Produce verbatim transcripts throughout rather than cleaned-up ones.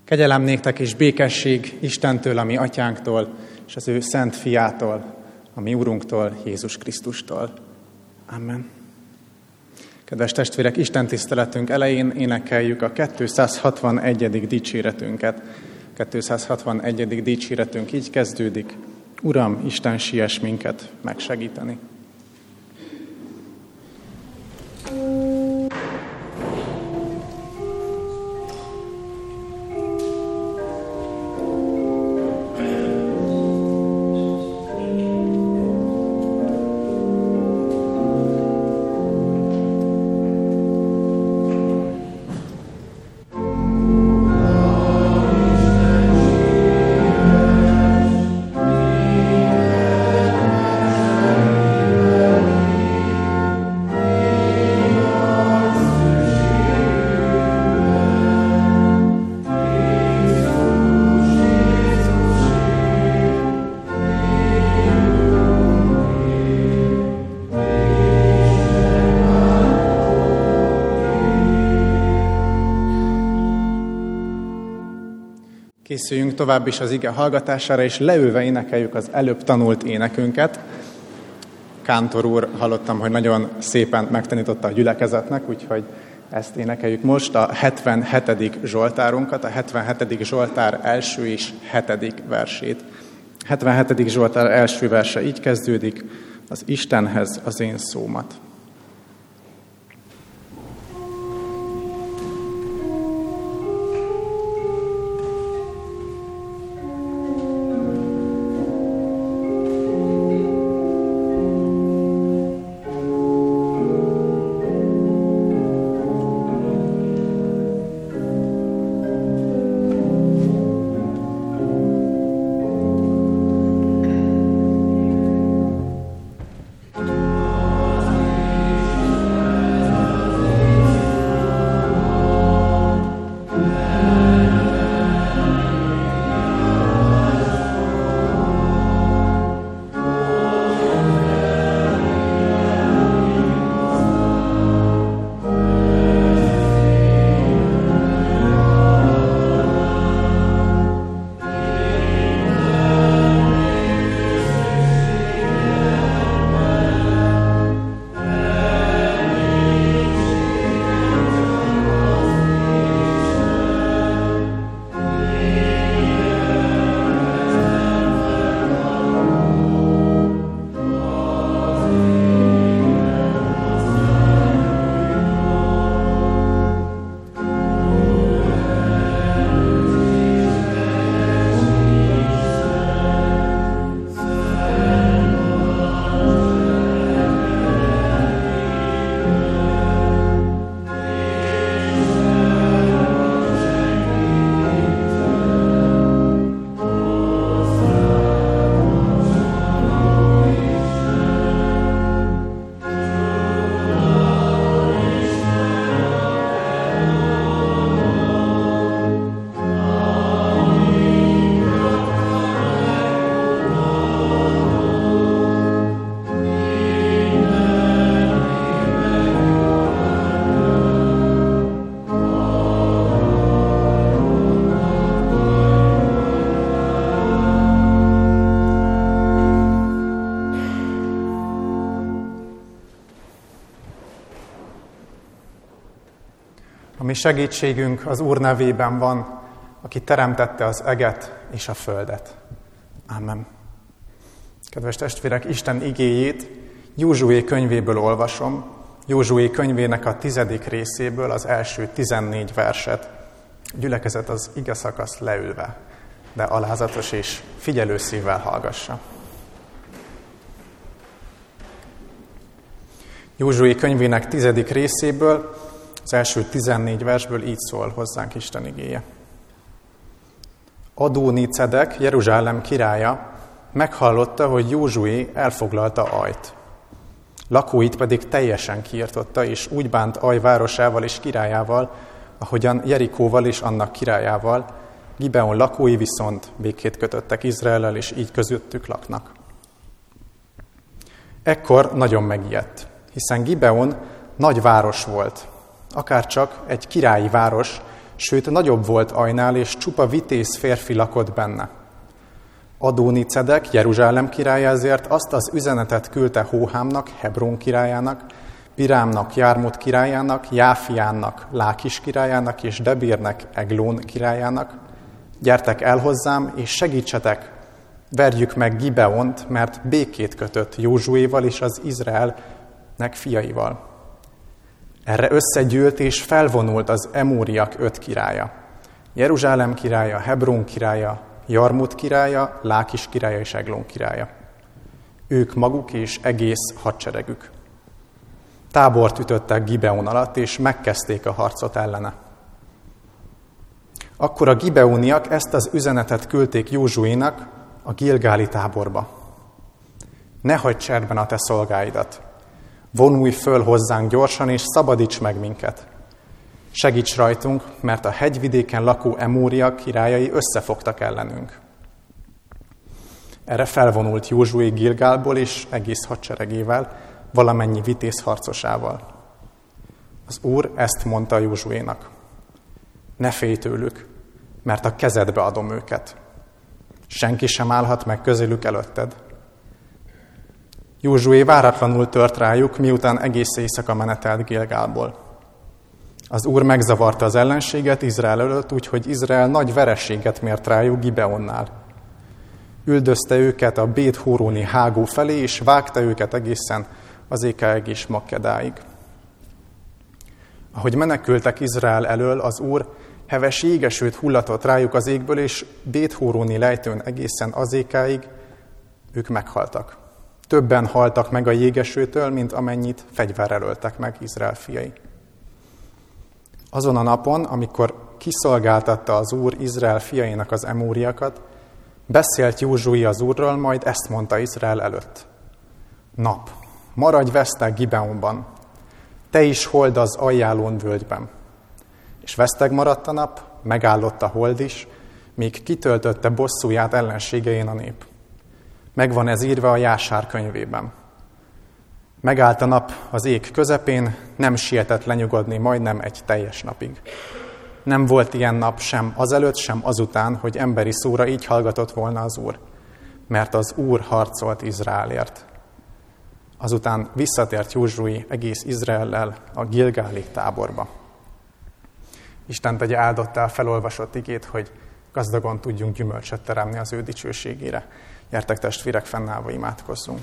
Kegyelem néktek és békesség Istentől, a mi atyánktól, és az ő szent fiától, a mi Urunktól, Jézus Krisztustól. Amen. Kedves testvérek, Isten tiszteletünk elején énekeljük a kétszázhatvanegyedik dicséretünket. kétszázhatvanegyedik dicséretünk így kezdődik. Uram, Isten, siess minket megsegíteni. Készüljünk tovább is az ige hallgatására, és leülve énekeljük az előbb tanult énekünket. Kántor úr, hallottam, hogy nagyon szépen megtanította a gyülekezetnek, úgyhogy ezt énekeljük most, a hetvenhetedik zsoltárunkat, a hetvenhetedik zsoltár első és hetedik versét. hetvenhetedik zsoltár első verse így kezdődik, az Istenhez az én szómat. A mi segítségünk az Úr nevében van, aki teremtette az eget és a földet. Amen. Kedves testvérek, Isten igéjét Józsué könyvéből olvasom, Józsué könyvének a tizedik részéből az első tizennégy verset. A gyülekezet az ige szakaszt leülve, de alázatos és figyelő szívvel hallgassa. Józsué könyvének tizedik részéből, az első tizennégy versből így szól hozzánk Isten igéje. Adónicedek, Jeruzsálem királya, meghallotta, hogy Józsué elfoglalta Ajt. Lakóit pedig teljesen kiirtotta, és úgy bánt Aj városával és királyával, ahogyan Jerikóval és annak királyával, Gibeon lakói viszont békét kötöttek Izraellel, és így közöttük laknak. Ekkor nagyon megijedt, hiszen Gibeon nagy város volt, akárcsak egy királyi város, sőt nagyobb volt Ajnál, és csupa vitéz férfi lakott benne. Adónicedek, Jeruzsálem királya ezért azt az üzenetet küldte Hóhámnak, Hebrón királyának, Pirámnak, Jármut királyának, Jáfiánnak, Lákis királyának és Debírnek, Eglón királyának: gyertek el hozzám, és segítsetek, verjük meg Gibeont, mert békét kötött Józsuéval és az Izraelnek fiaival. Erre összegyűlt és felvonult az emóriak öt királya: Jeruzsálem királya, Hebrón királya, Jarmut királya, Lákis királya és Eglón királya. Ők maguk és egész hadseregük. Tábort ütöttek Gibeon alatt, és megkezdték a harcot ellene. Akkor a gibeoniak ezt az üzenetet küldték Józsuénak a gilgáli táborba: ne hagyd cserben a te szolgáidat, vonulj föl hozzánk gyorsan, és szabadíts meg minket. Segíts rajtunk, mert a hegyvidéken lakó emóriak királyai összefogtak ellenünk. Erre felvonult Józsué Gilgálból és egész hadseregével, valamennyi vitéz harcosával. Az Úr ezt mondta Józsuénak: ne félj tőlük, mert a kezedbe adom őket. Senki sem állhat meg közülük előtted. Józsué váratlanul tört rájuk, miután egész éjszaka menetelt Gilgálból. Az Úr megzavarta az ellenséget Izrael előtt, úgyhogy Izrael nagy vereséget mért rájuk Gibeonnál. Üldözte őket a Bét-hóróni hágó felé, és vágta őket egészen az Ékáig és Makkedáig. Ahogy menekültek Izrael elől, az Úr heves jégesőt hullatott rájuk az égből, és Bét-hóróni lejtőn egészen az Ékáig ők meghaltak. Többen haltak meg a jégesőtől, mint amennyit fegyverrel öltek meg Izrael fiai. Azon a napon, amikor kiszolgáltatta az Úr Izrael fiainak az emóriakat, beszélt Józsué az Úrról, majd ezt mondta Izrael előtt: nap, maradj veszteg Gibeonban, te is hold az Ajjálón völgyben. És veszteg maradt a nap, megállott a hold is, míg kitöltötte bosszúját ellenségein a nép. Megvan ez írva a Jásár könyvében. Megállt a nap az ég közepén, nem sietett lenyugodni majdnem egy teljes napig. Nem volt ilyen nap sem azelőtt, sem azután, hogy emberi szóra így hallgatott volna az Úr, mert az Úr harcolt Izraelért. Azután visszatért Józsué egész Izraellel a gilgáli táborba. Isten tegye áldottá felolvasott igét, hogy gazdagon tudjunk gyümölcsöt teremni az ő dicsőségére. Gyertek testvérek, fennállva imádkozzunk.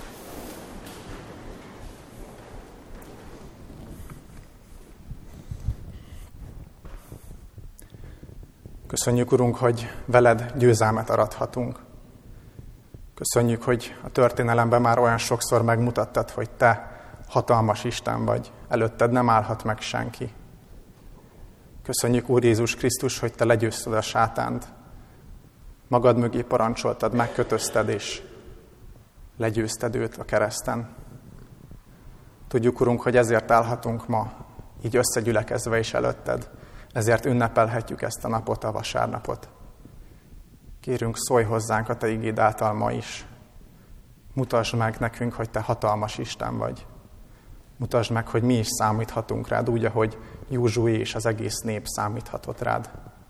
Köszönjük, Urunk, hogy veled győzelmet arathatunk. Köszönjük, hogy a történelemben már olyan sokszor megmutattad, hogy te hatalmas Isten vagy, előtted nem állhat meg senki. Köszönjük, Úr Jézus Krisztus, hogy te legyőzted a sátánt. Magad mögé parancsoltad, megkötözted és legyőzted őt a kereszten. Tudjuk, Urunk, hogy ezért állhatunk ma, így összegyülekezve is előtted. Ezért ünnepelhetjük ezt a napot, a vasárnapot. Kérünk, szólj hozzánk a te igéd által ma is. Mutasd meg nekünk, hogy te hatalmas Isten vagy. Mutasd meg, hogy mi is számíthatunk rád, úgy, ahogy Józsué és az egész nép számíthatott rád.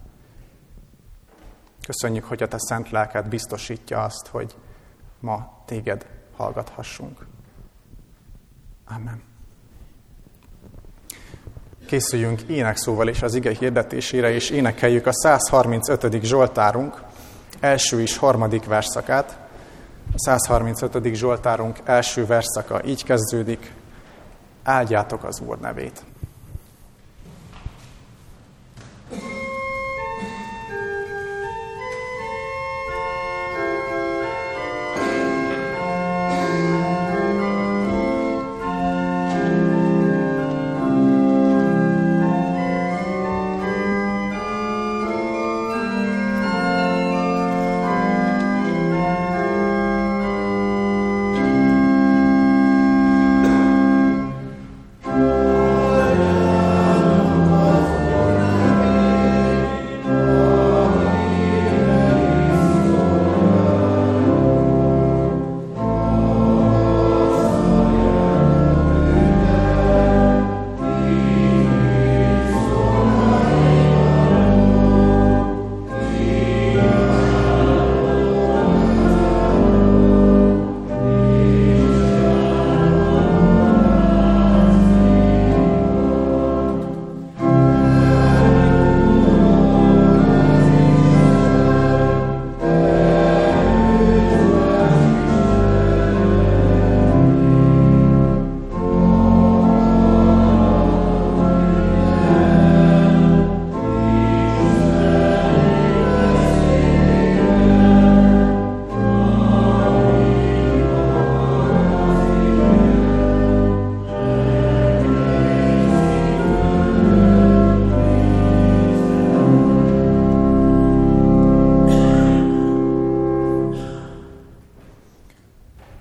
Köszönjük, hogy a te szent lelked biztosítja azt, hogy ma téged hallgathassunk. Amen. Készüljünk énekszóval is az ige hirdetésére, és énekeljük a száz harmincötödik Zsoltárunk első és harmadik verszakát. A száz harmincötödik Zsoltárunk első verszaka így kezdődik: áldjátok az Úr nevét. Amen.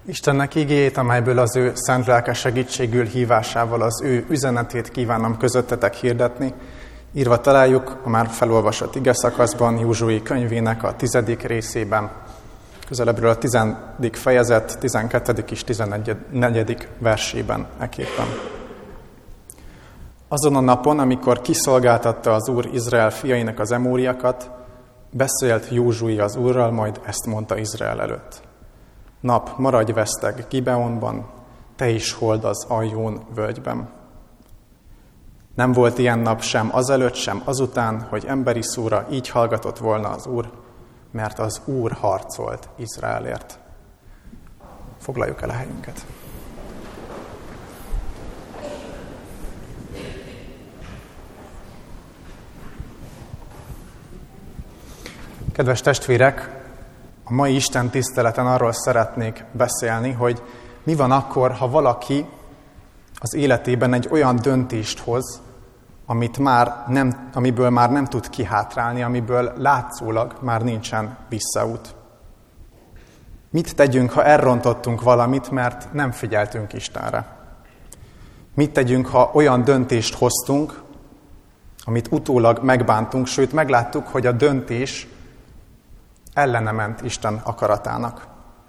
Istennek igéjét, amelyből az ő szent lelke segítségül hívásával az ő üzenetét kívánom közöttetek hirdetni. Írva találjuk a már felolvasott igeszakaszban, Józsué könyvének a tizedik részében, közelebbről a tizedik fejezet, tizenkettedik és tizennegyedik versében eképpen. Azon a napon, amikor kiszolgáltatta az Úr Izrael fiainak az emóriakat, beszélt Józsué az Úrral, majd ezt mondta Izrael előtt. Nap, maradj veszteg Gibeonban, te is hold az Aljón völgyben. Nem volt ilyen nap sem azelőtt, sem azután, hogy emberi szóra így hallgatott volna az Úr, mert az Úr harcolt Izraelért. Foglaljuk el a helyünket. Kedves testvérek, a mai Isten tiszteleten arról szeretnék beszélni, hogy mi van akkor, ha valaki az életében egy olyan döntést hoz, amit már nem, amiből már nem tud kihátrálni, amiből látszólag már nincsen visszaút. Mit tegyünk, ha elrontottunk valamit, mert nem figyeltünk Istenre? Mit tegyünk, ha olyan döntést hoztunk, amit utólag megbántunk, sőt megláttuk, hogy a döntés ellene ment Isten akaratának?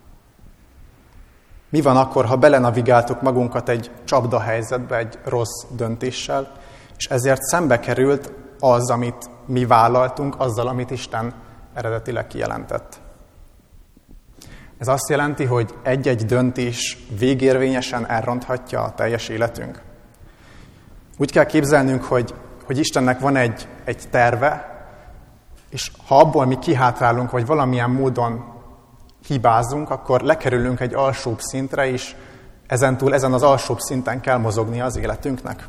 Mi van akkor, ha belenavigáltuk magunkat egy csapdahelyzetbe, egy rossz döntéssel, és ezért szembe került az, amit mi vállaltunk, azzal, amit Isten eredetileg kijelentett? Ez azt jelenti, hogy egy-egy döntés végérvényesen elronthatja a teljes életünk. Úgy kell képzelnünk, hogy, hogy Istennek van egy, egy terve, és ha abból mi kihátrálunk, vagy valamilyen módon hibázunk, akkor lekerülünk egy alsóbb szintre, és ezentúl ezen az alsóbb szinten kell mozognia az életünknek.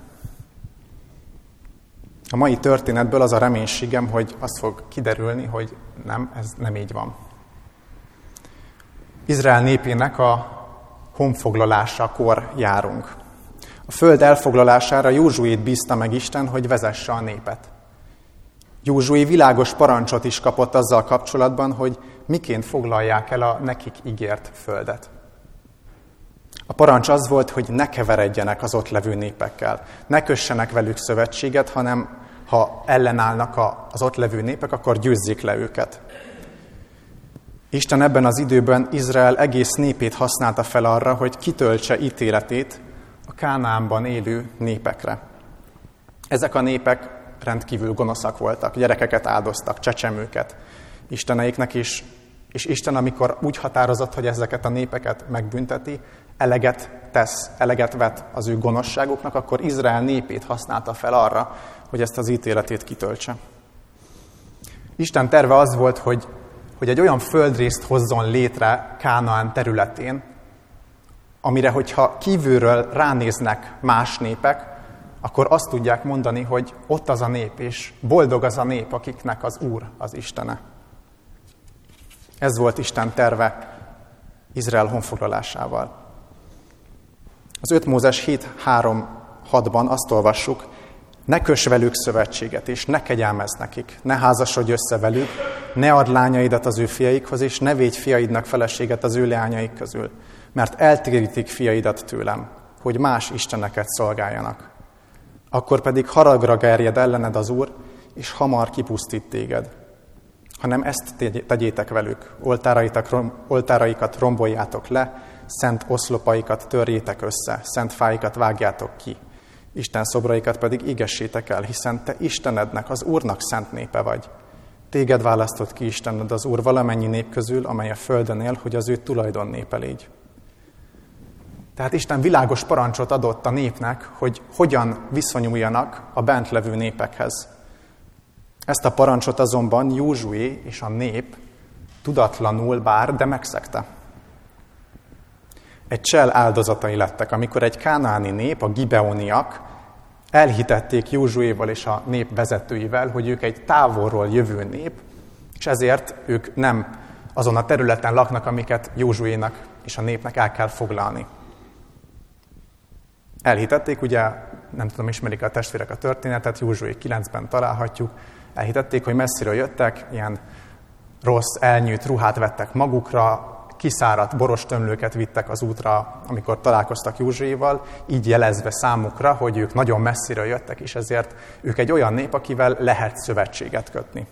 A mai történetből az a reménységem, hogy az fog kiderülni, hogy nem, ez nem így van. Izrael népének a honfoglalásakor járunk. A föld elfoglalására Józsuét bízta meg Isten, hogy vezesse a népet. Józsué világos parancsot is kapott azzal kapcsolatban, hogy miként foglalják el a nekik ígért földet. A parancs az volt, hogy ne keveredjenek az ott levő népekkel, ne kössenek velük szövetséget, hanem ha ellenállnak az ott levő népek, akkor győzzék le őket. Isten ebben az időben Izrael egész népét használta fel arra, hogy kitöltse ítéletét a Kánaánban élő népekre. Ezek a népek rendkívül gonoszak voltak, gyerekeket áldoztak, csecsemőket isteneiknek is, és Isten, amikor úgy határozott, hogy ezeket a népeket megbünteti, eleget tesz, eleget vet az ő gonoszságuknak, akkor Izrael népét használta fel arra, hogy ezt az ítéletét kitöltse. Isten terve az volt, hogy, hogy egy olyan földrészt hozzon létre Kánaán területén, amire, hogyha kívülről ránéznek más népek, akkor azt tudják mondani, hogy ott az a nép, és boldog az a nép, akiknek az Úr az Istene. Ez volt Isten terve Izrael honfoglalásával. Az öt Mózes hét három hatban azt olvassuk, ne köss velük szövetséget, és ne kegyelmezz nekik, ne házasodj össze velük, ne add lányaidat az ő fiaikhoz, és ne védj fiaidnak feleséget az ő leányaik közül, mert eltérítik fiaidat tőlem, hogy más isteneket szolgáljanak. Akkor pedig haragra gerjed ellened az Úr, és hamar kipusztít téged. Hanem ezt tegyétek velük, oltáraikat romboljátok le, szent oszlopaikat törjétek össze, szent fáikat vágjátok ki, Isten szobraikat pedig égessétek el, hiszen te Istenednek, az Úrnak szent népe vagy. Téged választott ki Istened az Úr valamennyi nép közül, amely a földön él, hogy az ő tulajdon népe légy. Tehát Isten világos parancsot adott a népnek, hogy hogyan viszonyuljanak a bent levő népekhez. Ezt a parancsot azonban Józsué és a nép tudatlanul bár, de megszegte. Egy csel áldozatai lettek, amikor egy kánaáni nép, a gibeoniak elhitették Józsuéval és a nép vezetőivel, hogy ők egy távolról jövő nép, és ezért ők nem azon a területen laknak, amiket Józsuénak és a népnek el kell foglalni. Elhitették, ugye, nem tudom, ismerik a testvérek a történetet, Józsué kilencben találhatjuk, elhitették, hogy messziről jöttek, ilyen rossz, elnyűjt ruhát vettek magukra, kiszáradt borostömlőket vittek az útra, amikor találkoztak Józsuéval, így jelezve számukra, hogy ők nagyon messziről jöttek, és ezért ők egy olyan nép, akivel lehet szövetséget kötni.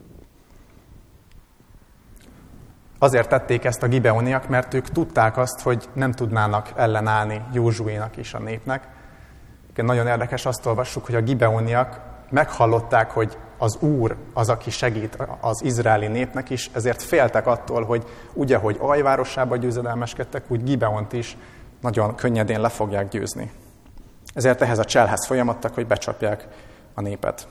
Azért tették ezt a gibeoniak, mert ők tudták azt, hogy nem tudnának ellenállni Józsuénak és a népnek. Nagyon érdekes, azt olvassuk, hogy a gibeoniak meghallották, hogy az Úr az, aki segít az izraeli népnek is, ezért féltek attól, hogy úgy, ahogy Aj városába győzedelmeskedtek, úgy Gibeont is nagyon könnyedén le fogják győzni. Ezért ehhez a cselhez folyamodtak, hogy becsapják a népet.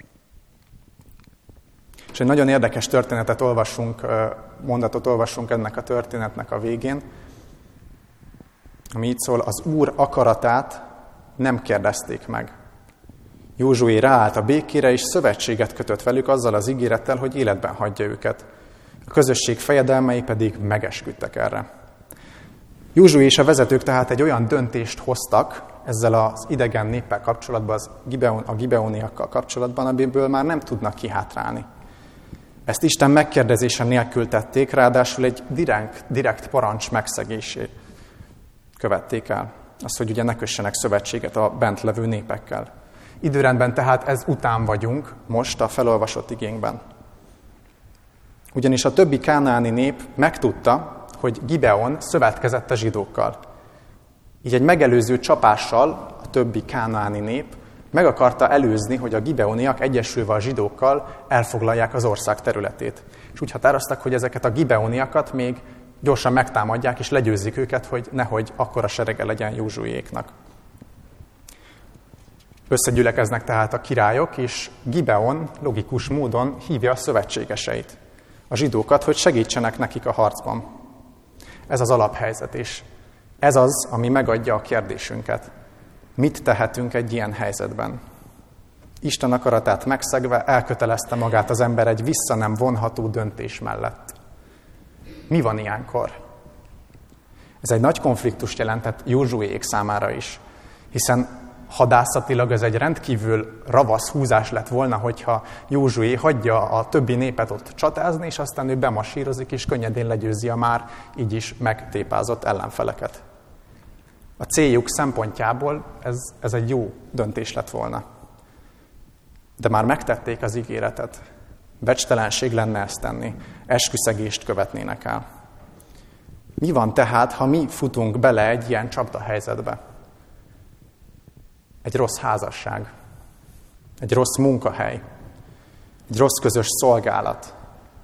És egy nagyon érdekes történetet olvassunk, mondatot olvassunk ennek a történetnek a végén, ami így szól: az Úr akaratát nem kérdezték meg. Józsué ráállt a békére, és szövetséget kötött velük azzal az ígérettel, hogy életben hagyja őket. A közösség fejedelmei pedig megesküdtek erre. Józsué és a vezetők tehát egy olyan döntést hoztak ezzel az idegen néppel kapcsolatban, az Gibeon, a gibeoniakkal kapcsolatban, amiből már nem tudnak kihátrálni. Ezt Isten megkérdezése nélkül tették, ráadásul egy direkt, direkt parancs megszegését követték el. Az, hogy ugye ne kössenek szövetséget a bent levő népekkel. Időrendben tehát ez után vagyunk most a felolvasott igénkben. Ugyanis a többi kánaáni nép megtudta, hogy Gibeon szövetkezett a zsidókkal. Így egy megelőző csapással a többi kánaáni nép meg akarta előzni, hogy a gibeoniak egyesülve a zsidókkal elfoglalják az ország területét. És úgy határoztak, hogy ezeket a gibeoniakat még gyorsan megtámadják, és legyőzik őket, hogy nehogy akkora serege legyen Józsuéknak. Összegyülekeznek tehát a királyok, és Gibeon logikus módon hívja a szövetségeseit, a zsidókat, hogy segítsenek nekik a harcban. Ez az alaphelyzet, és ez az, ami megadja a kérdésünket. Mit tehetünk egy ilyen helyzetben? Isten akaratát megszegve elkötelezte magát az ember egy vissza nem vonható döntés mellett. Mi van ilyenkor? Ez egy nagy konfliktust jelentett Józsuék számára is, hiszen hadászatilag ez egy rendkívül ravasz húzás lett volna, hogyha Józsué hagyja a többi népet ott csatázni, és aztán ő bemasírozik, és könnyedén legyőzi a már így is megtépázott ellenfeleket. A céljuk szempontjából ez, ez egy jó döntés lett volna. De már megtették az ígéretet. Becstelenség lenne ezt tenni. Esküszegést követnének el. Mi van tehát, ha mi futunk bele egy ilyen csapdahelyzetbe? Egy rossz házasság, egy rossz munkahely, egy rossz közös szolgálat.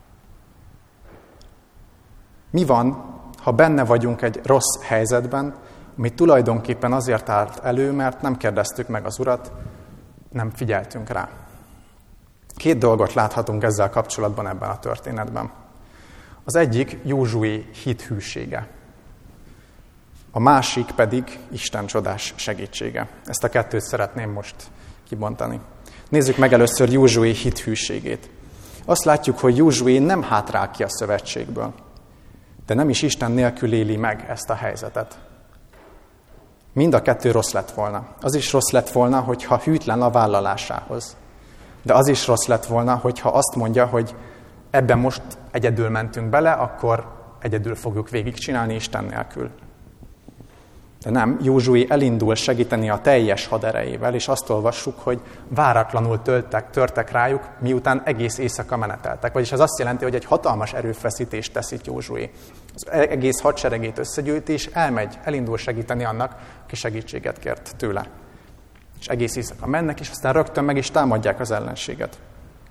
Mi van, ha benne vagyunk egy rossz helyzetben, ami tulajdonképpen azért állt elő, mert nem kérdeztük meg az Urat, nem figyeltünk rá. Két dolgot láthatunk ezzel kapcsolatban ebben a történetben. Az egyik Józsué hithűsége. A másik pedig Isten csodás segítsége. Ezt a kettőt szeretném most kibontani. Nézzük meg először Józsué hithűségét. Azt látjuk, hogy Józsué nem hátrál ki a szövetségből, de nem is Isten nélkül éli meg ezt a helyzetet. Mind a kettő rossz lett volna. Az is rossz lett volna, hogyha hűtlen a vállalásához. De az is rossz lett volna, hogyha azt mondja, hogy ebben most egyedül mentünk bele, akkor egyedül fogjuk végigcsinálni Isten nélkül. De nem, Józsué elindul segíteni a teljes haderejével, és azt olvassuk, hogy váratlanul töltek, törtek rájuk, miután egész éjszaka meneteltek. Vagyis az azt jelenti, hogy egy hatalmas erőfeszítést tesz itt Józsué. Az egész hadseregét összegyűjti, és elmegy, elindul segíteni annak, aki segítséget kért tőle. És egész éjszaka mennek, és aztán rögtön meg is támadják az ellenséget.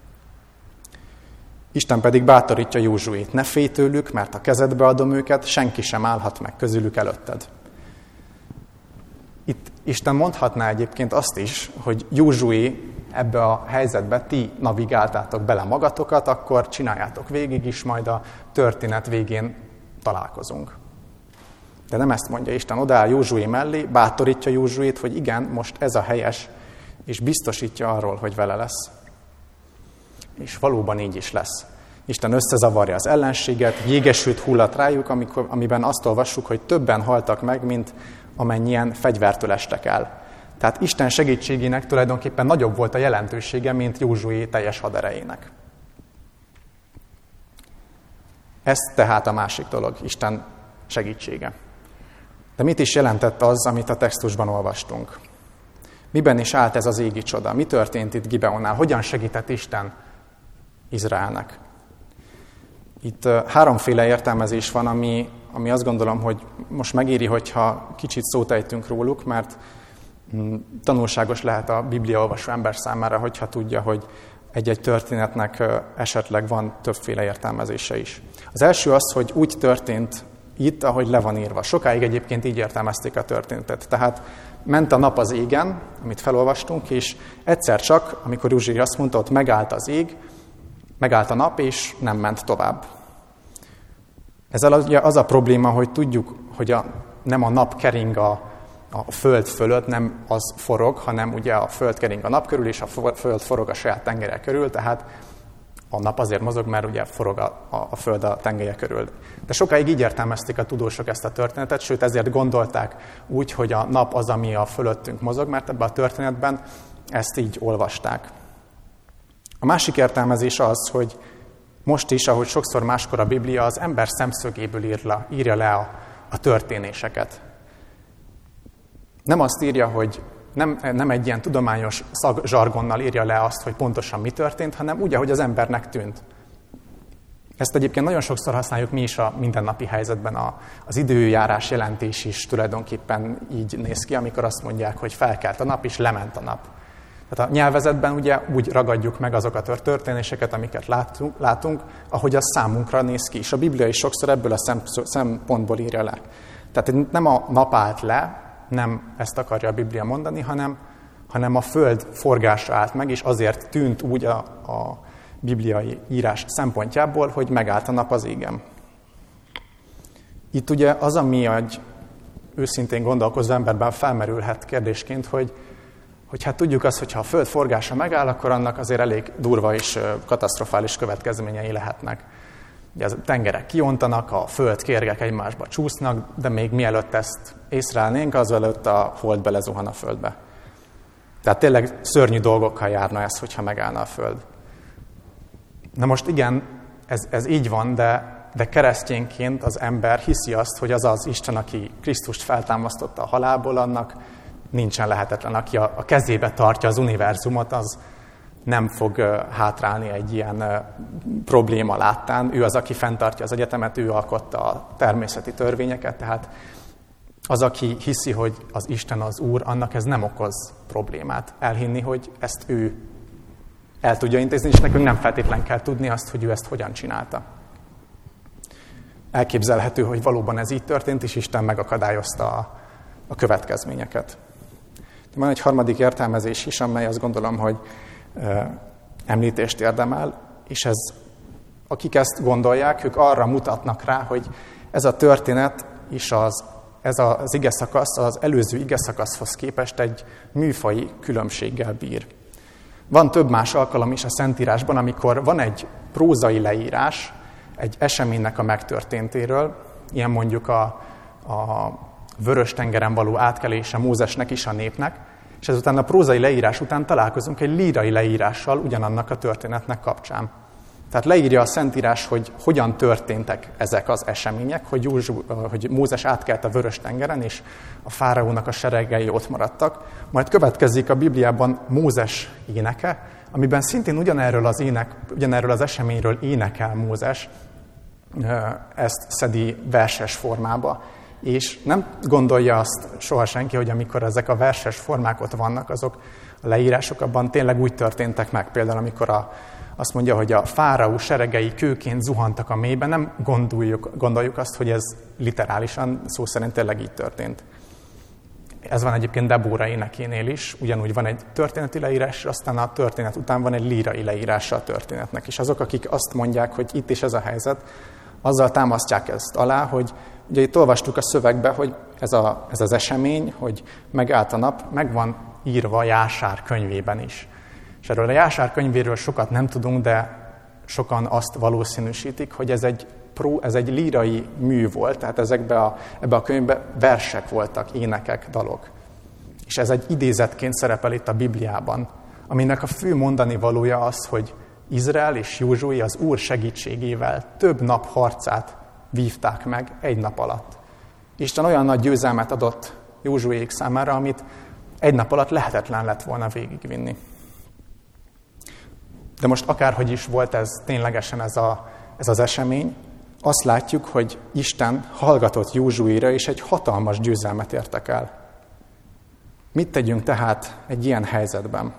Isten pedig bátorítja Józsuét, ne félj tőlük, mert a kezedbe adom őket, senki sem állhat meg közülük előtted. Itt Isten mondhatná egyébként azt is, hogy Józsué, ebbe a helyzetbe ti navigáltátok bele magatokat, akkor csináljátok végig is, majd a történet végén találkozunk. De nem ezt mondja Isten, odaáll Józsué mellé, bátorítja Józsuét, hogy igen, most ez a helyes, és biztosítja arról, hogy vele lesz. És valóban így is lesz. Isten összezavarja az ellenséget, jégesült hullat rájuk, amikor, amiben azt olvassuk, hogy többen haltak meg, mint amennyien fegyvertől estek el. Tehát Isten segítségének tulajdonképpen nagyobb volt a jelentősége, mint Józsué teljes haderejének. Ez tehát a másik dolog, Isten segítsége. De mit is jelentett az, amit a textusban olvastunk? Miben is állt ez az égi csoda? Mi történt itt Gibeonnál? Hogyan segített Isten Izraelnek? Itt háromféle értelmezés van, ami, ami azt gondolom, hogy most megéri, hogyha kicsit szót ejtünk róluk, mert tanulságos lehet a Biblia olvasó ember számára, hogyha tudja, hogy egy-egy történetnek esetleg van többféle értelmezése is. Az első az, hogy úgy történt itt, ahogy le van írva. Sokáig egyébként így értelmezték a történetet. Tehát ment a nap az égen, amit felolvastunk, és egyszer csak, amikor Uzziah azt mondta, ott megállt az ég, megállt a nap, és nem ment tovább. Ezzel az a probléma, hogy tudjuk, hogy a, nem a nap kering a, a föld fölött, nem az forog, hanem ugye a föld kering a nap körül, és a föld forog a saját tengelye körül, tehát a nap azért mozog, mert ugye forog a, a, a föld a tengelye körül. De sokáig így értelmezték a tudósok ezt a történetet, sőt ezért gondolták úgy, hogy a nap az, ami a fölöttünk mozog, mert ebben a történetben ezt így olvasták. A másik értelmezés az, hogy most is, ahogy sokszor máskor a Biblia, az ember szemszögéből ír le, írja le a, a történéseket. Nem azt írja, hogy nem, nem egy ilyen tudományos szakzsargonnal írja le azt, hogy pontosan mi történt, hanem úgy, ahogy az embernek tűnt. Ezt egyébként nagyon sokszor használjuk mi is a mindennapi helyzetben. A, az időjárás jelentés is tulajdonképpen így néz ki, amikor azt mondják, hogy felkelt a nap, és lement a nap. Tehát a nyelvezetben ugye úgy ragadjuk meg azokat a történéseket, amiket látunk, látunk, ahogy az számunkra néz ki. És a Biblia is sokszor ebből a szempontból írja le. Tehát nem a nap állt le, nem ezt akarja a Biblia mondani, hanem, hanem a föld forgása állt meg, és azért tűnt úgy a, a bibliai írás szempontjából, hogy megállt a nap az égen. Itt ugye az, ami egy őszintén gondolkozó emberben felmerülhet kérdésként, hogy, hogy hát tudjuk azt, hogy ha a föld forgása megáll, akkor annak azért elég durva és katasztrofális következményei lehetnek. Ugye a tengerek kiontanak, a föld kérgek egymásba csúsznak, de még mielőtt ezt észrelnénk, azelőtt a hold belezuhan a földbe. Tehát tényleg szörnyű dolgokkal járna ez, hogyha megállna a föld. Na most igen, ez, ez így van, de, de keresztényként az ember hiszi azt, hogy az az Isten, aki Krisztust feltámasztotta a halálból, annak nincsen lehetetlen. Aki a, a kezébe tartja az univerzumot, az nem fog hátrálni egy ilyen probléma láttán. Ő az, aki fenntartja az egyetemet, ő alkotta a természeti törvényeket, tehát az, aki hiszi, hogy az Isten az Úr, annak ez nem okoz problémát. Elhinni, hogy ezt ő el tudja intézni, és nekünk nem feltétlen kell tudni azt, hogy ő ezt hogyan csinálta. Elképzelhető, hogy valóban ez így történt, és Isten megakadályozta a, a következményeket. De van egy harmadik értelmezés is, amely azt gondolom, hogy említést érdemel, és ez, akik ezt gondolják, ők arra mutatnak rá, hogy ez a történet és az, ez az igeszakasz az előző igeszakaszhoz képest egy műfaji különbséggel bír. Van több más alkalom is a Szentírásban, amikor van egy prózai leírás egy eseménynek a megtörténtéről, ilyen mondjuk a, a Vörös-tengeren való átkelése Mózesnek is a népnek, és ezután a prózai leírás után találkozunk egy lírai leírással ugyanannak a történetnek kapcsán. Tehát leírja a Szentírás, hogy hogyan történtek ezek az események, hogy, Józsu, hogy Mózes átkelt a Vörös-tengeren, és a fáraónak a seregei ott maradtak. Majd következik a Bibliában Mózes éneke, amiben szintén ugyanerről az, ének, ugyanerről az eseményről énekel Mózes, ezt szedi verses formába. És nem gondolja azt soha senki, hogy amikor ezek a verses formák ott vannak, azok a leírások abban tényleg úgy történtek meg. Például amikor a, azt mondja, hogy a fáraó seregei kőként zuhantak a mélybe, nem gondoljuk, gondoljuk azt, hogy ez literálisan, szó szerint tényleg így történt. Ez van egyébként Debóra énekénél is, ugyanúgy van egy történeti leírás, aztán a történet után van egy lírai leírása a történetnek. És azok, akik azt mondják, hogy itt is ez a helyzet, azzal támasztják ezt alá, hogy ugye itt olvastuk a szövegbe, hogy ez, a, ez az esemény, hogy megállt a nap, meg van írva Jásár könyvében is. És erről a Jásár könyvéről sokat nem tudunk, de sokan azt valószínűsítik, hogy ez egy, pró, ez egy lírai mű volt, tehát ezekbe a, ebbe a könyvbe versek voltak, énekek, dalok. És ez egy idézetként szerepel itt a Bibliában, aminek a fő mondani valója az, hogy Izrael és Józsué az Úr segítségével több nap harcát vívták meg egy nap alatt. Isten olyan nagy győzelmet adott Józsuék számára, amit egy nap alatt lehetetlen lett volna végigvinni. De most akárhogy is volt ez ténylegesen ez, a, ez az esemény, azt látjuk, hogy Isten hallgatott Józsuéra, és egy hatalmas győzelmet értek el. Mit tegyünk tehát egy ilyen helyzetben?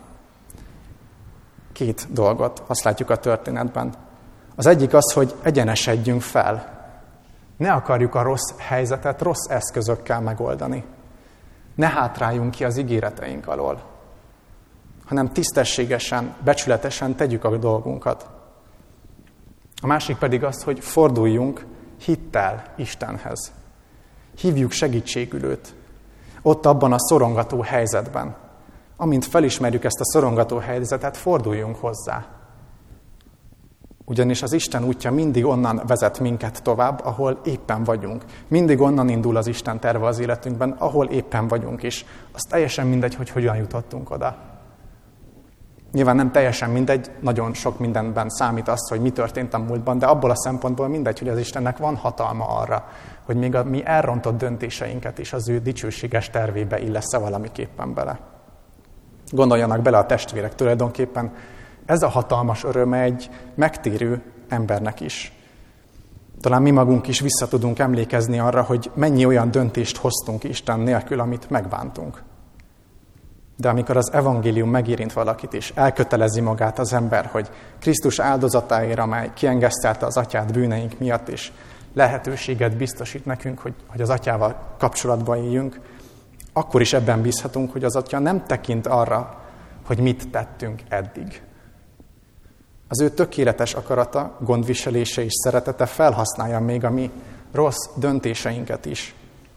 Két dolgot azt látjuk a történetben. Az egyik az, hogy egyenesedjünk fel. Ne akarjuk a rossz helyzetet rossz eszközökkel megoldani. Ne hátráljunk ki az ígéreteink alól, hanem tisztességesen, becsületesen tegyük a dolgunkat. A másik pedig az, hogy forduljunk hittel Istenhez. Hívjuk segítségül őt. Ott abban a szorongató helyzetben. Amint felismerjük ezt a szorongató helyzetet, forduljunk hozzá. Ugyanis az Isten útja mindig onnan vezet minket tovább, ahol éppen vagyunk. Mindig onnan indul az Isten terve az életünkben, ahol éppen vagyunk is. Az teljesen mindegy, hogy hogyan jutottunk oda. Nyilván nem teljesen mindegy, nagyon sok mindenben számít az, hogy mi történt a múltban, de abból a szempontból mindegy, hogy az Istennek van hatalma arra, hogy még a mi elrontott döntéseinket is az ő dicsőséges tervébe illesz-e valamiképpen bele. Gondoljanak bele a testvérek, tulajdonképpen ez a hatalmas öröme egy megtérő embernek is. Talán mi magunk is vissza tudunk emlékezni arra, hogy mennyi olyan döntést hoztunk Isten nélkül, amit megbántunk. De amikor az evangélium megérint valakit, és elkötelezi magát az ember, hogy Krisztus áldozatáért, amely kiengesztelte az atyát bűneink miatt, és lehetőséget biztosít nekünk, hogy, hogy az atyával kapcsolatban éljünk, akkor is ebben bízhatunk, hogy az atya nem tekint arra, hogy mit tettünk eddig. Az ő tökéletes akarata, gondviselése és szeretete felhasználja még a mi rossz döntéseinket is.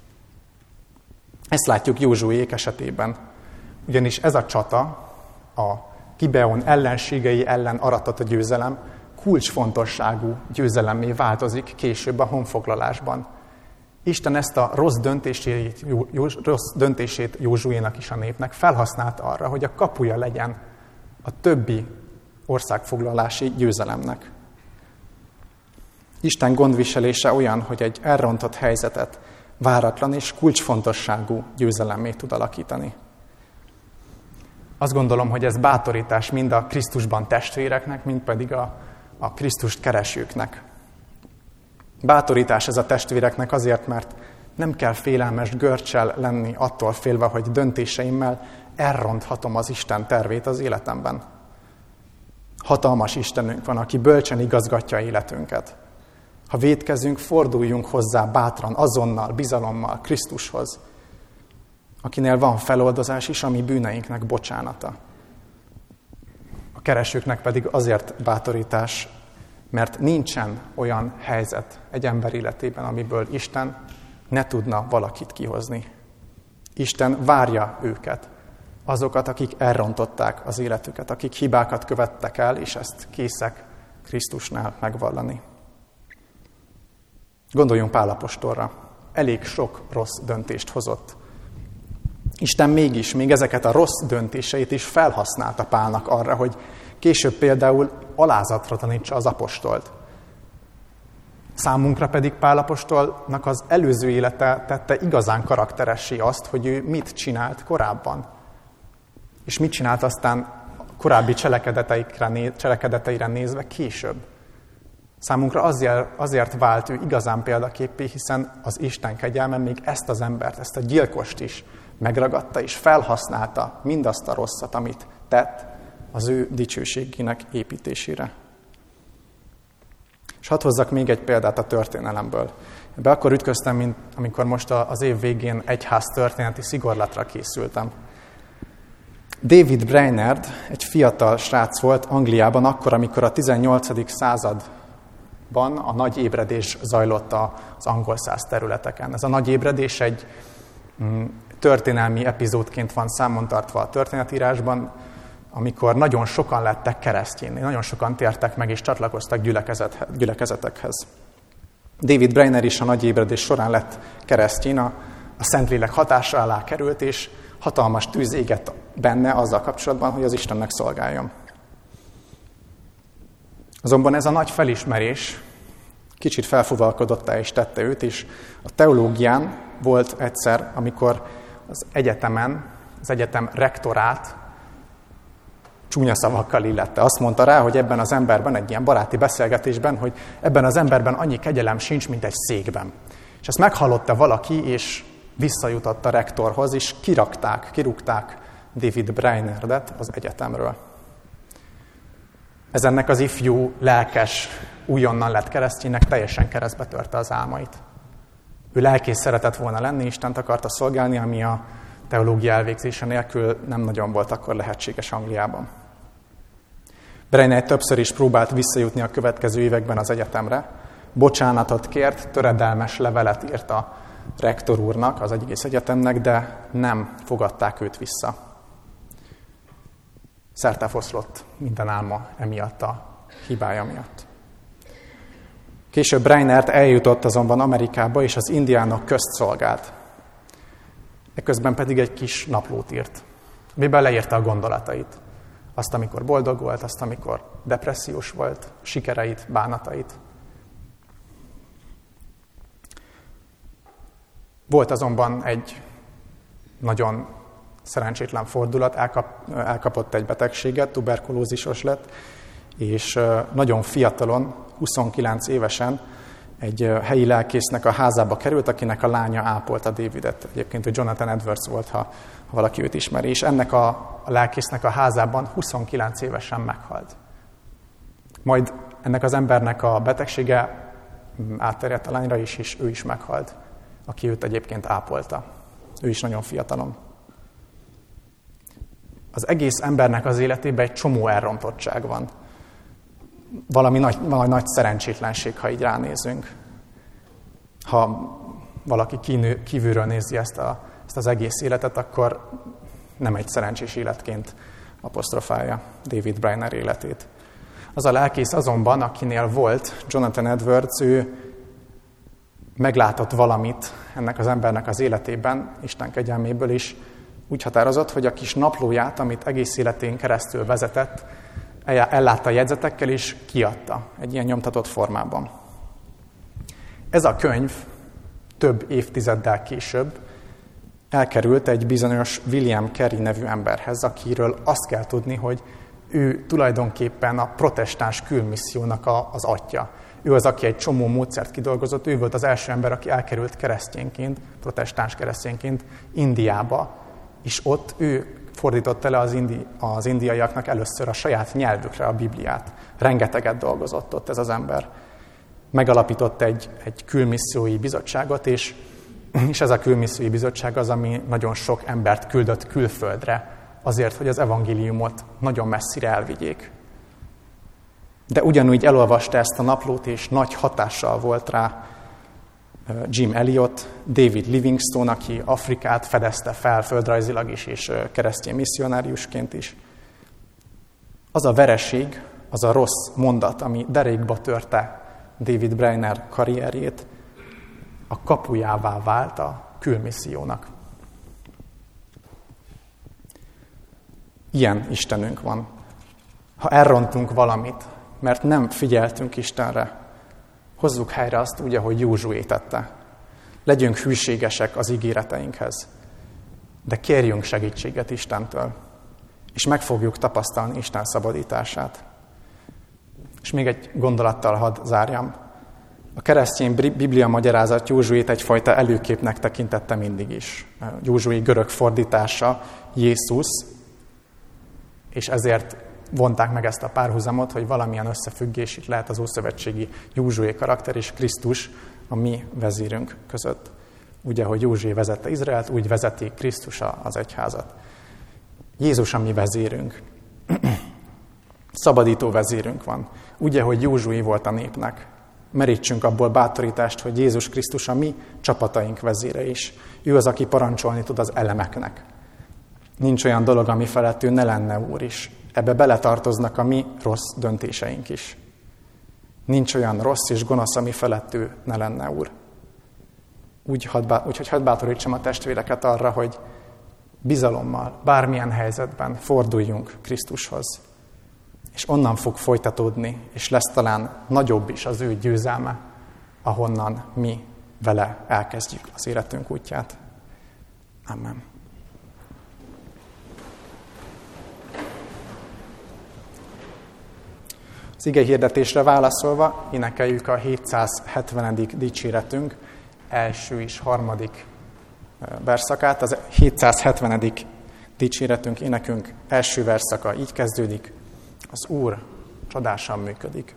Ezt látjuk Józsuék esetében. Ugyanis ez a csata, a Gibeon ellenségei ellen aratott a győzelem, kulcsfontosságú győzelemmé változik később a honfoglalásban. Isten ezt a rossz döntését, rossz döntését Józsuénak is a népnek felhasználta arra, hogy a kapuja legyen a többi országfoglalási győzelemnek. Isten gondviselése olyan, hogy egy elrontott helyzetet váratlan és kulcsfontosságú győzelemmé tud alakítani. Azt gondolom, hogy ez bátorítás mind a Krisztusban testvéreknek, mind pedig a, a Krisztust keresőknek. Bátorítás ez a testvéreknek azért, mert nem kell félelmes görcsel lenni attól félve, hogy döntéseimmel elronthatom az Isten tervét az életemben. Hatalmas Istenünk van, aki bölcsen igazgatja életünket. Ha vétkezünk, forduljunk hozzá bátran, azonnal, bizalommal Krisztushoz, akinél van feloldozás is, ami bűneinknek bocsánata. A keresőknek pedig azért bátorítás, mert nincsen olyan helyzet egy ember életében, amiből Isten ne tudna valakit kihozni. Isten várja őket, azokat, akik elrontották az életüket, akik hibákat követtek el, és ezt készek Krisztusnál megvallani. Gondoljunk Pál apostolra. Elég sok rossz döntést hozott. Isten mégis, még ezeket a rossz döntéseit is felhasználta Pálnak arra, hogy később például alázatra tanítsa az apostolt. Számunkra pedig Pál apostolnak az előző élete tette igazán karakteressé azt, hogy ő mit csinált korábban. És mit csinált aztán korábbi cselekedeteire, cselekedeteire nézve később. Számunkra azért, azért vált ő igazán példaképpé, hiszen az Isten kegyelme még ezt az embert, ezt a gyilkost is megragadta és felhasználta mindazt a rosszat, amit tett az ő dicsőségének építésére. És hadd hozzak még egy példát a történelemből. Ebbe akkor ütköztem, mint amikor most az év végén egyház történeti szigorlatra készültem. David Brainerd egy fiatal srác volt Angliában akkor, amikor a tizennyolcadik században a nagy ébredés zajlott az angol száz területeken. Ez a nagy ébredés egy történelmi epizódként van számon tartva a történetírásban, amikor nagyon sokan lettek keresztjénné, nagyon sokan tértek meg és csatlakoztak gyülekezet, gyülekezetekhez. David Brainerd is a nagy ébredés során lett keresztjén, a, a Szentlélek hatása alá került, és hatalmas tűz égett benne azzal kapcsolatban, hogy az Istennek szolgáljon. Azonban ez a nagy felismerés kicsit felfuvalkodottá is tette őt, és a teológián volt egyszer, amikor az egyetemen, az egyetem rektorát csúnya szavakkal illette. Azt mondta rá, hogy ebben az emberben, egy ilyen baráti beszélgetésben, hogy ebben az emberben annyi kegyelem sincs, mint egy székben. És ezt meghallotta valaki, és visszajutott a rektorhoz, és kirakták, kirúgták David Brainerdet az egyetemről. Ez ennek az ifjú, lelkes, újonnan lett kereszténynek teljesen keresztbe törte az álmait. Ő lelkész szeretett volna lenni, Istent akarta szolgálni, ami a teológia elvégzése nélkül nem nagyon volt akkor lehetséges Angliában. Brainerd többször is próbált visszajutni a következő években az egyetemre, bocsánatot kért, töredelmes levelet írt a rektor úrnak, az egész egyetemnek, de nem fogadták őt vissza. Szertefoszlott minden álma emiatt a hibája miatt. Később Brainerd eljutott azonban Amerikába, és az indiánok közt szolgált. Eközben pedig egy kis naplót írt, amiben leírta a gondolatait. Azt, amikor boldog volt, azt, amikor depressziós volt, sikereit, bánatait. Volt azonban egy nagyon szerencsétlen fordulat, elkap, elkapott egy betegséget, tuberkulózisos lett, és nagyon fiatalon, huszonkilenc évesen egy helyi lelkésznek a házába került, akinek a lánya ápolta Davidet. Egyébként, hogy Jonathan Edwards volt, ha, ha valaki őt ismeri. És ennek a, a lelkésznek a házában huszonkilenc évesen meghalt. Majd ennek az embernek a betegsége átterjedt a lányra is, és ő is meghalt, aki őt egyébként ápolta. Ő is nagyon fiatalon. Az egész embernek az életében egy csomó elrontottság van. Valami nagy, valami nagy szerencsétlenség, ha így ránézünk. Ha valaki kínő, kívülről nézi ezt, a, ezt az egész életet, akkor nem egy szerencsés életként apostrofálja David Brainerd életét. Az a lelkész azonban, akinél volt Jonathan Edwards, ő meglátott valamit ennek az embernek az életében, Isten kegyelméből is, úgy határozott, hogy a kis naplóját, amit egész életén keresztül vezetett, ellátta jegyzetekkel, és kiadta egy ilyen nyomtatott formában. Ez a könyv több évtizeddel később elkerült egy bizonyos William Carey nevű emberhez, akiről azt kell tudni, hogy ő tulajdonképpen a protestáns külmissziónak a, az atya. Ő az, aki egy csomó módszert kidolgozott, ő volt az első ember, aki elkerült keresztényként, protestáns keresztényként Indiába, és ott ő fordította le az, indi, az indiaiaknak először a saját nyelvükre a Bibliát. Rengeteget dolgozott ott ez az ember. Megalapított egy, egy külmissziói bizottságot, és, és ez a külmissziói bizottság az, ami nagyon sok embert küldött külföldre, azért, hogy az evangéliumot nagyon messzire elvigyék. De ugyanúgy elolvasta ezt a naplót, és nagy hatással volt rá Jim Elliot, David Livingstone, aki Afrikát fedezte fel földrajzilag is, és keresztény misszionáriusként is. Az a vereség, az a rossz mondat, ami derékba törte David Brainerd karrierjét, a kapujává vált a külmissziónak. Ilyen Istenünk van. Ha elrontunk valamit, mert nem figyeltünk Istenre, hozzuk helyre azt úgy, ahogy Józsué tette. Legyünk hűségesek az ígéreteinkhez, de kérjünk segítséget Istentől, és meg fogjuk tapasztalni Isten szabadítását. És még egy gondolattal hadd zárjam. A keresztény Biblia magyarázat Józsuét egyfajta előképnek tekintette mindig is. Józsué görög fordítása Jézus, és ezért vonták meg ezt a párhuzamot, hogy valamilyen összefüggés itt lehet az ószövetségi Józsué karakter és Krisztus a mi vezérünk között. Ugye, hogy Józsué vezette Izraelt, úgy vezeti Krisztus az egyházat. Jézus a mi vezérünk. Szabadító vezérünk van. Ugye, hogy Józsué volt a népnek. Merítsünk abból bátorítást, hogy Jézus Krisztus a mi csapataink vezére is. Ő az, aki parancsolni tud az elemeknek. Nincs olyan dolog, ami felett ő ne lenne úr is. Ebbe beletartoznak a mi rossz döntéseink is. Nincs olyan rossz és gonosz, ami felett ő ne lenne úr. Úgy hadd, úgyhogy hadd bátorítsam a testvéreket arra, hogy bizalommal, bármilyen helyzetben forduljunk Krisztushoz. és onnan fog folytatódni, és lesz talán nagyobb is az ő győzelme, ahonnan mi vele elkezdjük az életünk útját. Amen. Az ige hirdetésre válaszolva énekeljük a hétszázhetvenedik dicséretünk első és harmadik verszakát. Az hétszázhetvenedik dicséretünk, énekünk első verszaka így kezdődik: az Úr csodásan működik.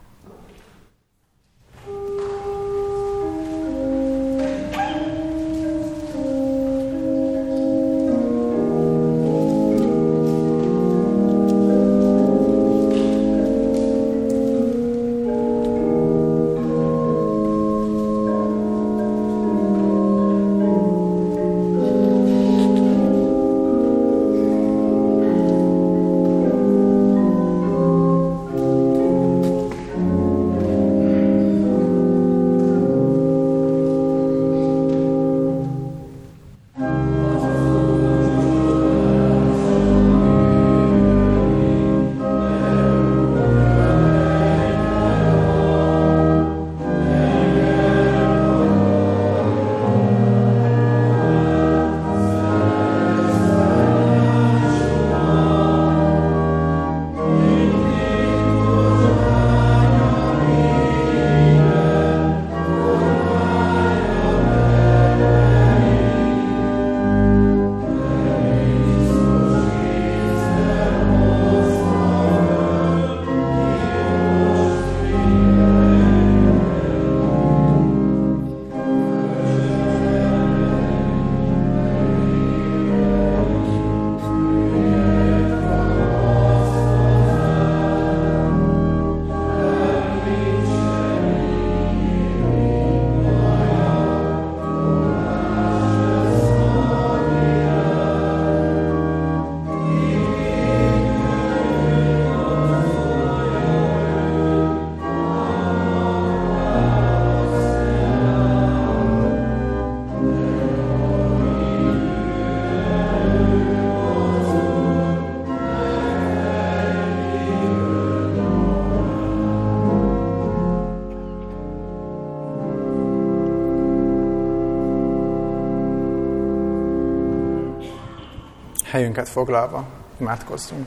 Helyünket foglalva imádkozzunk.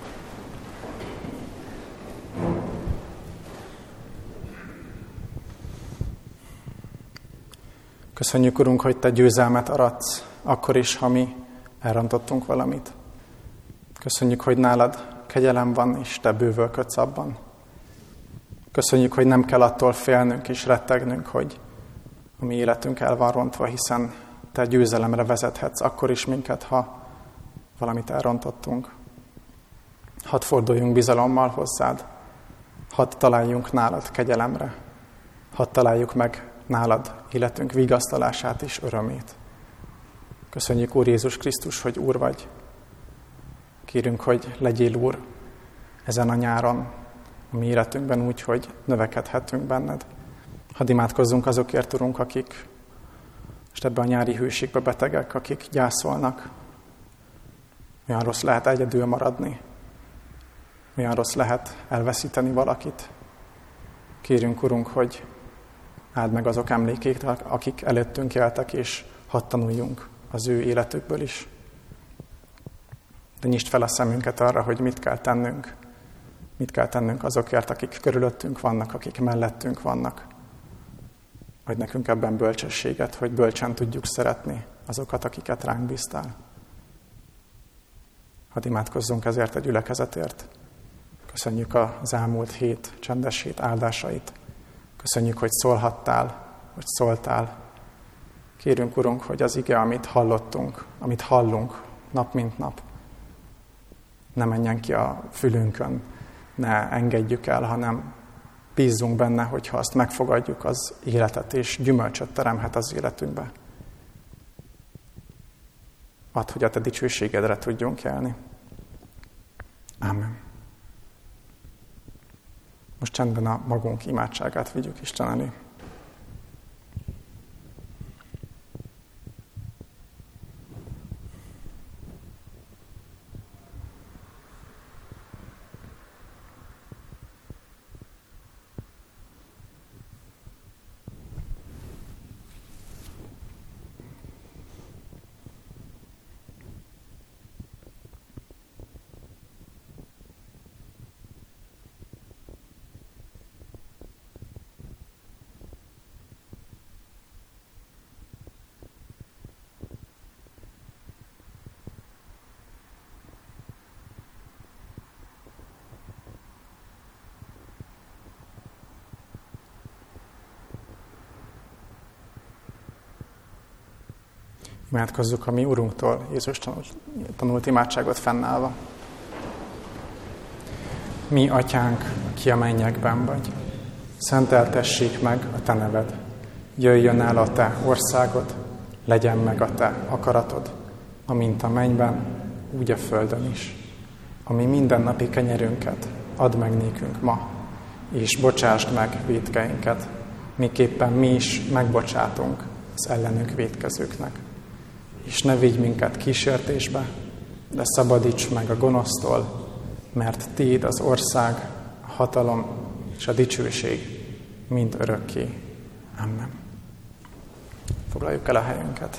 Köszönjük, Urunk, hogy Te győzelmet aratsz, akkor is, ha mi elrontottunk valamit. Köszönjük, hogy nálad kegyelem van, és Te bővölködsz abban. Köszönjük, hogy nem kell attól félnünk és rettegnünk, hogy a mi életünk el van rontva, hiszen Te győzelemre vezethetsz akkor is minket, ha valamit elrontottunk. Hadd forduljunk bizalommal hozzád, hadd találjunk nálad kegyelemre, hadd találjuk meg nálad életünk vigasztalását és örömét. Köszönjük, Úr Jézus Krisztus, hogy Úr vagy. Kérünk, hogy legyél Úr ezen a nyáron, a mi életünkben úgy, hogy növekedhetünk benned. Hadd imádkozzunk azokért, Urunk, akik most ebben a nyári hőségbe betegek, akik gyászolnak. Olyan rossz lehet egyedül maradni. Olyan rossz lehet elveszíteni valakit. Kérünk, Urunk, hogy áld meg azok emlékét, akik előttünk éltek, és hadd tanuljunk az ő életükből is. De nyisd fel a szemünket arra, hogy mit kell tennünk. Mit kell tennünk azokért, akik körülöttünk vannak, akik mellettünk vannak. Adj nekünk ebben bölcsességet, hogy bölcsen tudjuk szeretni azokat, akiket ránk bíztál. Hadd imádkozzunk ezért a gyülekezetért. Köszönjük az elmúlt hét csendes hét áldásait. Köszönjük, hogy szólhattál, hogy szóltál. Kérünk, Urunk, hogy az ige, amit hallottunk, amit hallunk nap mint nap, ne menjen ki a fülünkön, ne engedjük el, hanem bízzunk benne, hogyha azt megfogadjuk, az életet és gyümölcsöt teremhet az életünkbe. Add, hogy a Te dicsőségedre tudjunk élni. Ámen. Most csendben a magunk imádságát vigyük Isten elé. Imádkozzuk a mi Urunktól, Jézus tanult, tanult imádságot fennállva. Mi, Atyánk, aki a mennyekben vagy, szenteltessék meg a Te neved. Jöjjön el a Te országod, legyen meg a Te akaratod, amint a mennyben, úgy a földön is. Ami mindennapi kenyerünket add meg nékünk ma, és bocsásd meg vétkeinket, miképpen mi is megbocsátunk az ellenünk vétkezőknek. És ne vigy minket kísértésbe, de szabadíts meg a gonosztól, mert Tiéd az ország, a hatalom és a dicsőség mind örökké. Amen. Foglaljuk el a helyünket.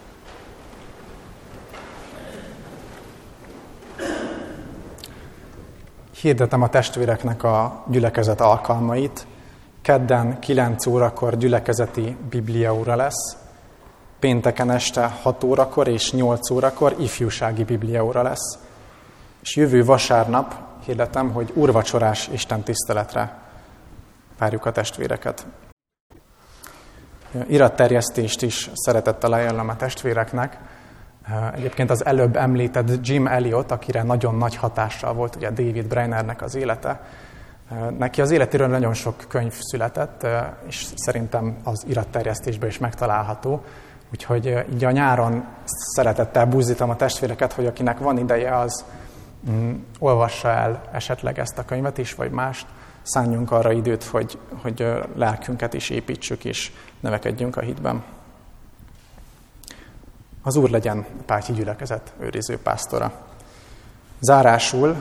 Hirdetem a testvéreknek a gyülekezet alkalmait. Kedden kilenc órakor gyülekezeti bibliaóra lesz. Pénteken este hat órakor és nyolc órakor ifjúsági bibliaóra lesz. És jövő vasárnap hirdetem, hogy úrvacsorás istentiszteletre várjuk a testvéreket. Iratterjesztést is szeretettel ajánlom a testvéreknek. Egyébként az előbb említett Jim Elliot, akire nagyon nagy hatással volt ugye David Brainernek az élete. Neki az életéről nagyon sok könyv született, és szerintem az iratterjesztésben is megtalálható. Úgyhogy így a nyáron szeretettel buzdítom a testvéreket, hogy akinek van ideje, az mm, olvassa el esetleg ezt a könyvet is, vagy mást. Szánjunk arra időt, hogy, hogy lelkünket is építsük, és növekedjünk a hitben. Az Úr legyen a Pályi gyülekezet őriző pásztora. Zárásul,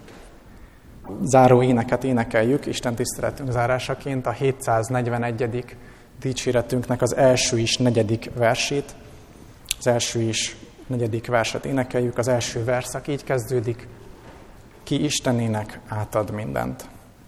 záró éneket énekeljük, Isten tiszteletünk zárásaként a hétszáznegyvenegyedik dicséretünknek az első is negyedik versét. Az első is negyedik verset énekeljük, az első verszak így kezdődik: ki Istenének átad mindent.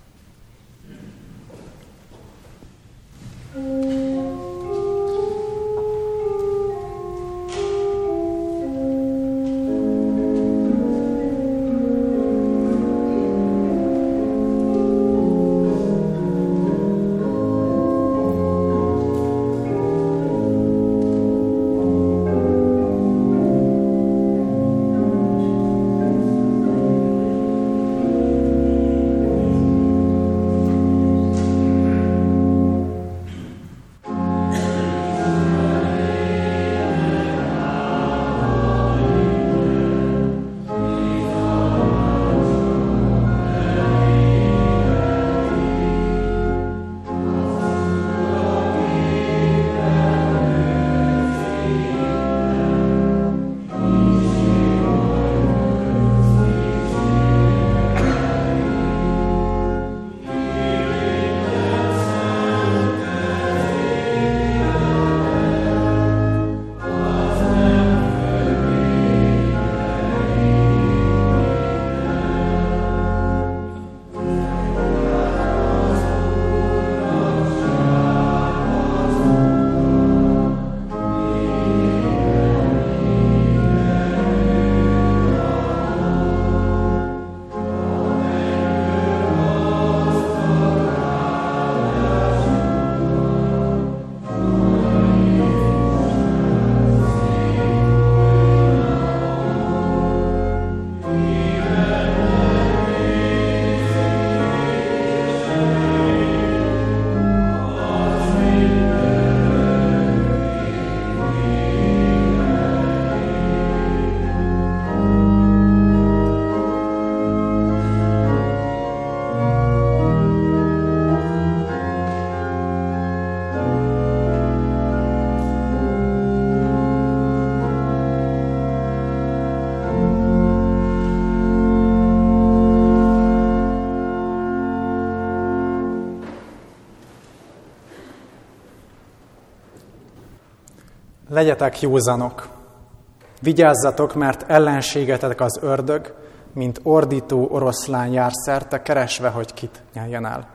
Legyetek józanok, vigyázzatok, mert ellenségetek az ördög, mint ordító oroszlán jár szerte, keresve, hogy kit nyeljen el.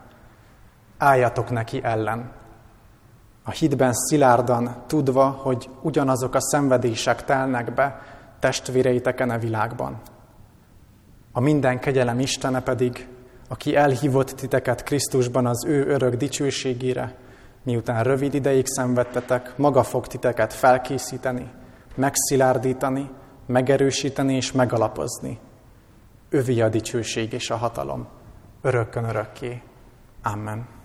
Álljatok neki ellen. A hitben szilárdan, tudva, hogy ugyanazok a szenvedések telnek be testvéreiteken a világban. A minden kegyelem Istene pedig, aki elhívott titeket Krisztusban az ő örök dicsőségére, miután rövid ideig szenvedtetek, maga fog titeket felkészíteni, megszilárdítani, megerősíteni és megalapozni. Övé a dicsőség és a hatalom, örökkön örökké. Amen.